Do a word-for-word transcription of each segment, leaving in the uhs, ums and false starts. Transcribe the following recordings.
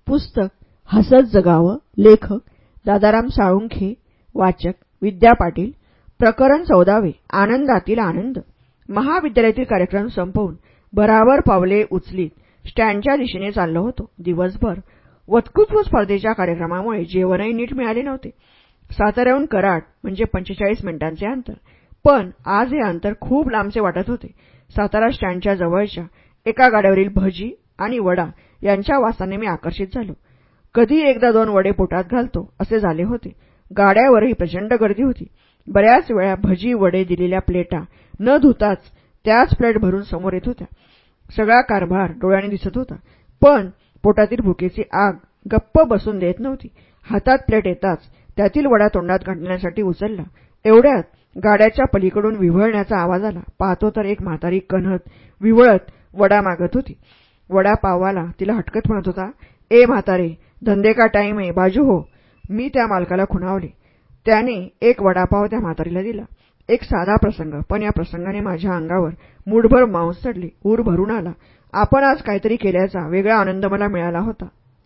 पुस्तक हसत जगावं. लेखक दादाराम साळुंखे. वाचक विद्या पाटील. प्रकरण चौदावे. आनंदातील आनंद. महाविद्यालयातील कार्यक्रम संपवून भराभर पावले उचलीत स्टँडच्या दिशेने चाललो होतो. दिवसभर वक्तृत्व स्पर्धेच्या कार्यक्रमामुळे जेवणही नीट मिळाले नव्हते. साताऱ्याहून कराड म्हणजे पंचेचाळीस मिनिटांचे अंतर, पण आज हे अंतर खूप लांबचे वाटत होते. सातारा स्टँडच्या जवळच्या एका गाड्यावरील भजी आणि वडा यांच्या वासाने मी आकर्षित झालो. कधी एकदा दोन वडे पोटात घालतो असे झाले होते. गाड्यावरही प्रचंड गर्दी होती. बऱ्याच वेळा भजी वडे दिलेल्या प्लेटा न धुताच त्याच प्लेट भरून समोर येत होत्या. सगळा कारभार डोळ्याने दिसत होता, पण पोटातील भुकेची आग गप्प बसून देत नव्हती. हातात प्लेट येताच त्यातील वडा तोंडात घालण्यासाठी उचलला. एवढ्यात गाड्याच्या पलीकडून विव्हळण्याचा आवाज आला. पाहतो तर एक म्हातारी कण्हत विव्हळत वडा मागत होती. वडा पाववाला तिला हटकत म्हणत होता, ए म्हातारे, धंदे का टाईम आहे, बाजू हो. मी त्या मालकाला खुणावले. त्याने एक वडापाव त्या म्हातारीला दिला. एक साधा प्रसंग, पण या प्रसंगाने माझ्या अंगावर मूठभर मांस चढले. ऊर भरून आला. आपण आज काहीतरी केल्याचा वेगळा आनंद मला मिळाला होता.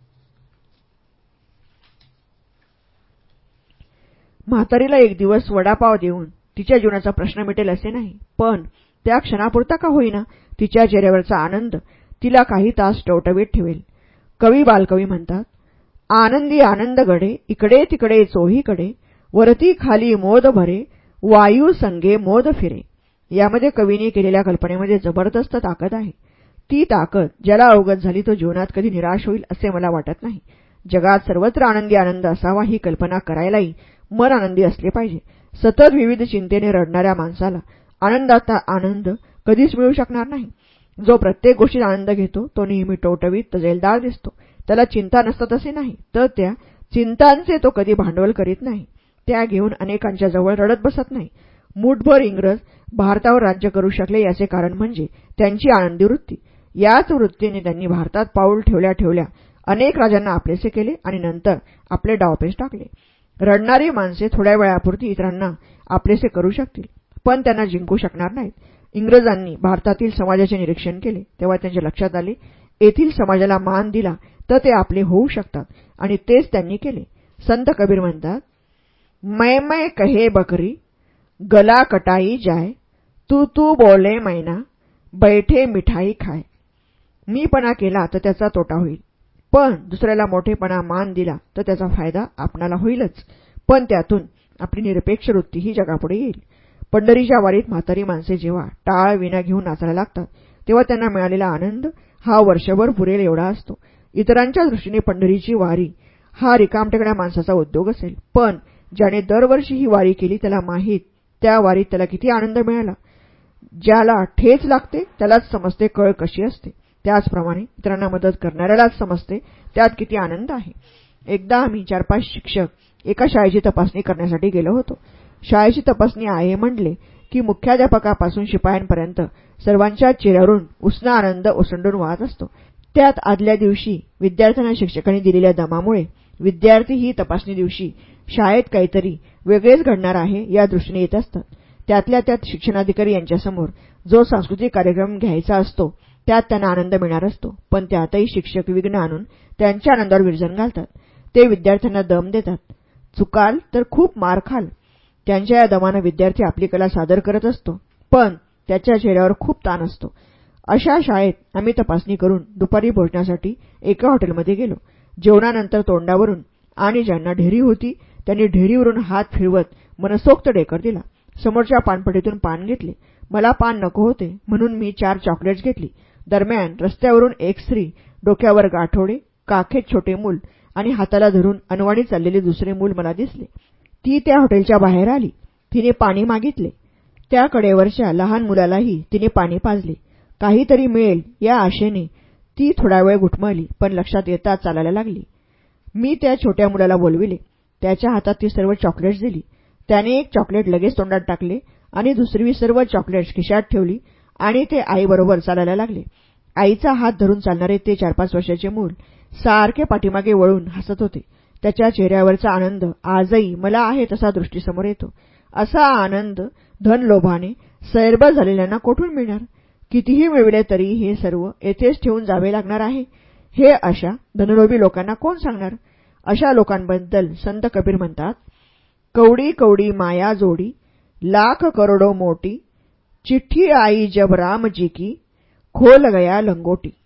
म्हातारीला एक दिवस वडापाव देऊन तिच्या जीवनाचा प्रश्न मिटेल असे नाही, पण त्या क्षणापुरता का होईना तिच्या चेहऱ्यावरचा आनंद तिला काही तास टवटवीत ठेवेल. कवी बालकवी म्हणतात, आनंदी आनंद गडे, इकडे तिकडे चोहीकडे, वरती खाली मोद भरे, वायू संगे मोद फिरे. यामध्ये कवीने केलेल्या कल्पनेमध्ये जबरदस्त ताकद आहे. ती ताकद ज्याला अवगत झाली तो जीवनात कधी निराश होईल असे मला वाटत नाही. जगात सर्वत्र आनंदी आनंद असावा ही कल्पना करायलाही मन आनंदी असले पाहिजे. सतत विविध चिंतेने रडणाऱ्या माणसाला आनंदाचा आनंद कधीच मिळू शकणार नाही. जो प्रत्येक गोष्टीत आनंद घेतो तो नेहमी टवटवीत तजेलदार दिसतो. त्याला चिंता नसतात असे नाही, तर त्या चिंतांचे तो कधी भांडवल करीत नाही. त्या घेऊन अनेकांच्या जवळ रडत बसत नाही. मूठभर इंग्रज भारतावर राज्य करू शकले याचे कारण म्हणजे त्यांची आनंदी वृत्ती. याच वृत्तीने त्यांनी भारतात पाऊल ठेवल्या ठेवल्या अनेक राजांना आपलेसे केले आणि नंतर आपले डावपेच टाकले. रडणारी माणसे थोड्या वेळापुरती इतरांना आपलेसे करू शकतील, पण त्यांना जिंकू शकणार नाहीत. इंग्रजांनी भारतातील समाजाचे निरीक्षण केले तेव्हा त्यांच्या लक्षात आले, येथील समाजाला मान दिला तर ते आपले होऊ शकतात, आणि तेच त्यांनी केले. संत कबीर म्हणतात, मै मै कहे बकरी, गला कटाई जाय, तू तू बोले मैना, बैठे मिठाई खाय. मीपणा केला तर त्याचा तोटा होईल, पण दुसऱ्याला मोठेपणा मान दिला तर त्याचा फायदा आपणाला होईलच. पण त्यातून आपली निरपेक्ष वृत्तीही जगापुढे येईल. पंढरीच्या वारीत म्हातारी माणसे जेव्हा टाळ विणा घेऊन नाचायला लागतात तेव्हा त्यांना मिळालेला आनंद हा वर्षभर पुरेल एवढा असतो. इतरांच्या दृष्टीने पंढरीची वारी हा रिकामटेकड्या माणसाचा उद्योग असेल, पण ज्याने दरवर्षी ही वारी केली त्याला माहीत त्या वारीत त्याला किती आनंद मिळाला. ज्याला ठेच लागते त्यालाच समजते कळ कशी असते. त्याचप्रमाणे इतरांना मदत करणाऱ्यालाच समजते त्यात किती आनंद आहे. एकदा आम्ही चार पाच शिक्षक एका शाळेची तपासणी करण्यासाठी गेलो होतो. शाळेची तपासणी आहे म्हणले की मुख्याध्यापकापासून शिपायांपर्यंत सर्वांच्या चेहऱ्यावरून उसना आनंद ओसंडून वाहत असतो. त्यात आदल्या दिवशी विद्यार्थ्यांना शिक्षकांनी दिलेल्या दमामुळे विद्यार्थी ही तपासणी दिवशी शाळेत काहीतरी वेगळेच घडणार आहे या दृष्टीने येत असतात. त्यातल्या त्यात शिक्षणाधिकारी यांच्यासमोर जो सांस्कृतिक कार्यक्रम घ्यायचा असतो त्यात त्यांना आनंद मिळणार असतो, पण त्यातही शिक्षक विघ्न आणून त्यांच्या आनंदावर विरजण घालतात. ते विद्यार्थ्यांना दम देतात. चुकाल तर खूप मार खाल. त्यांच्या या दमानं विद्यार्थी आपली कला सादर करत असतो, पण त्याच्या चेहऱ्यावर खूप ताण असतो. अशा शाळेत आम्ही तपासणी करून दुपारी भोजनासाठी एका हॉटेलमध्ये गेलो. जेवणानंतर तोंडावरून आणि ज्यांना ढेरी होती त्यांनी ढेरीवरून हात फिरवत मनसोक्त डेकर दिला. समोरच्या पानपट्टीतून पान घेतले. मला पान नको होते म्हणून मी चार चॉकलेट्स घेतली. दरम्यान रस्त्यावरून एक स्त्री, डोक्यावर गाठोडे, काखेत छोटे मूल आणि हाताला धरून अनवाणी चाललेले दुसरे मूल मला दिसले. ती त्या हॉटेलच्या बाहेर आली. तिने पाणी मागितले. त्या कडेवरच्या लहान मुलालाही तिने पाणी पाजले. काहीतरी मिळेल या आशेने ती थोडा वेळ घुटमळली, पण लक्षात येताच चालायला लागली. मी त्या छोट्या मुलाला बोलविले. त्याच्या हातात ती सर्व चॉकलेट्स दिली. त्याने एक चॉकलेट लगेच तोंडात टाकले आणि दुसरी सर्व चॉकलेट्स खिशात ठेवली आणि ते आईबरोबर चालायला लागले. आईचा हात धरून चालणारे ते चार पाच वर्षाचे मूल सारखे पाठीमागे वळून हसत होते. त्याच्या चेहऱ्यावरचा आनंद आजही मला आहे तसा दृष्टीसमोर येतो. असा आनंद धनलोभाने सैरभर झालेल्यांना कोठून मिळणार? कितीही मिळविले तरी हे सर्व येथेच ठेवून जावे लागणार आहे. हे अशा धनलोभी लोकांना कोण सांगणार? अशा लोकांबद्दल संत कबीर म्हणतात, कवडी कवडी माया जोडी, लाख करोडो मोटी, चिठ्ठी आई जब राम जी की, खोल गया लंगोटी.